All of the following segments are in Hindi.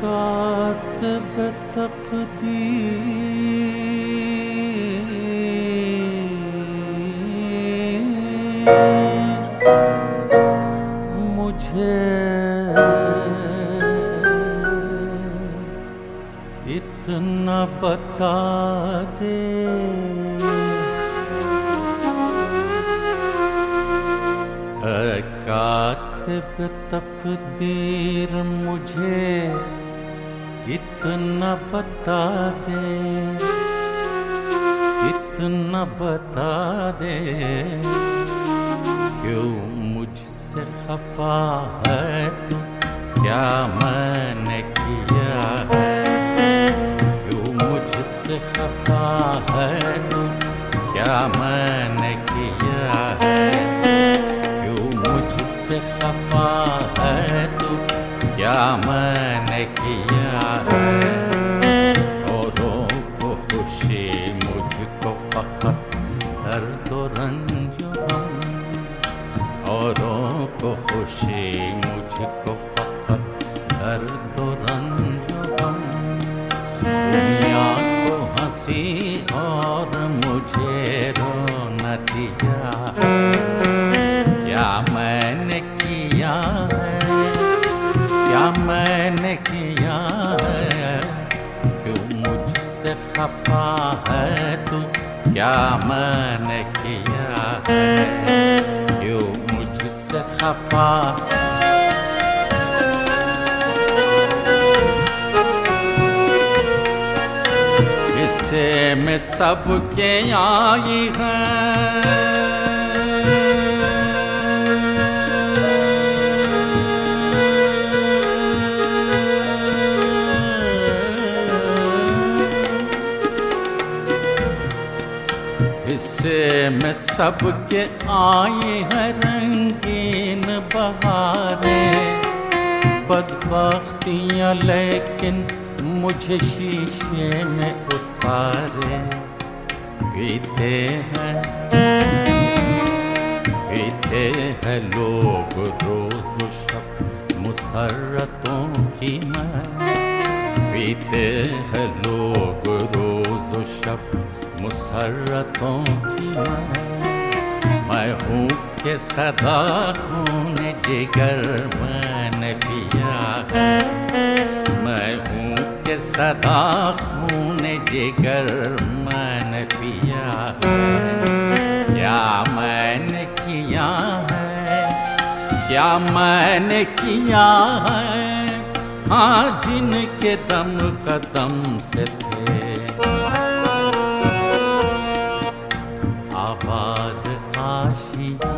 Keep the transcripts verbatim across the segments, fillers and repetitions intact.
कातिब तकदीर मुझे इतना बता दे, कातिब तकदीर मुझे इतना बता दे, इतना बता दे, क्यों मुझसे खफा है तू, क्या मैंने किया है, क्यों मुझसे खफा है तू, क्या मैंने किया है, मुझसे खफा है तू, क्या मैंने किया है। औरों को खुशी मुझको फकत दर्द और रंज गम, औरों को खुशी मुझको फकत दर्द और रंज गम, दुनिया को हंसी और मुझे रोना दिया है, क्या मैंने किया है, क्या मैंने किया है, क्यों मुझसे खफा है तू, क्या मैंने किया है, क्यों मुझसे खफा। इससे में सबके आई है, इससे में सबके आए हैं रंगीन बहारें, बदबख्तियाँ लेकिन मुझे शीशे में उतारे, पीते हैं पीते हैं लोग रोज़ शब मुसर्रतों की मैं, पीते हैं लोग रोज़ शब मुसर्रतों की मैं, मैं हूँ के सदा खून जिगर मैंने पिया है, मैं हूँ के सदा खून जिगर मैंने पिया है, क्या मैंने किया है, क्या मैंने किया है, हाँ जिनके दम कदम से थे आबाद आशियाँ,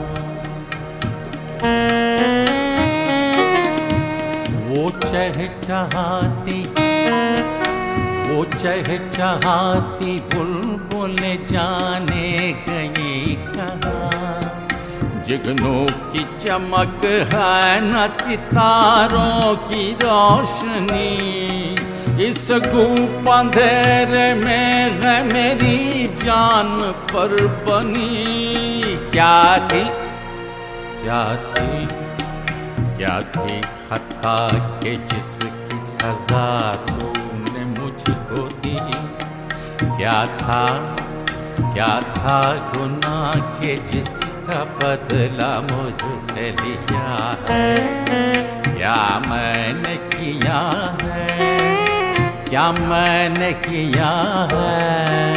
वो चहचहाती वो चहचहाती बुलबुल जाने गई कहाँ, जुगनू की चमक है न सितारों की रोशनी, इस धूप अंधेरे में है मेरी जान पर बनी, क्या थी क्या थी क्या थी खता के जिसकी सजा तूने मुझको दी, क्या था क्या था गुनाह के जिसका बदला मुझसे लिया है, क्या मैंने किया है, क्या मैंने किया है,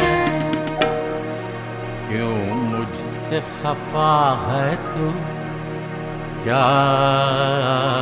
क्यों मुझसे खफा है तू, क्या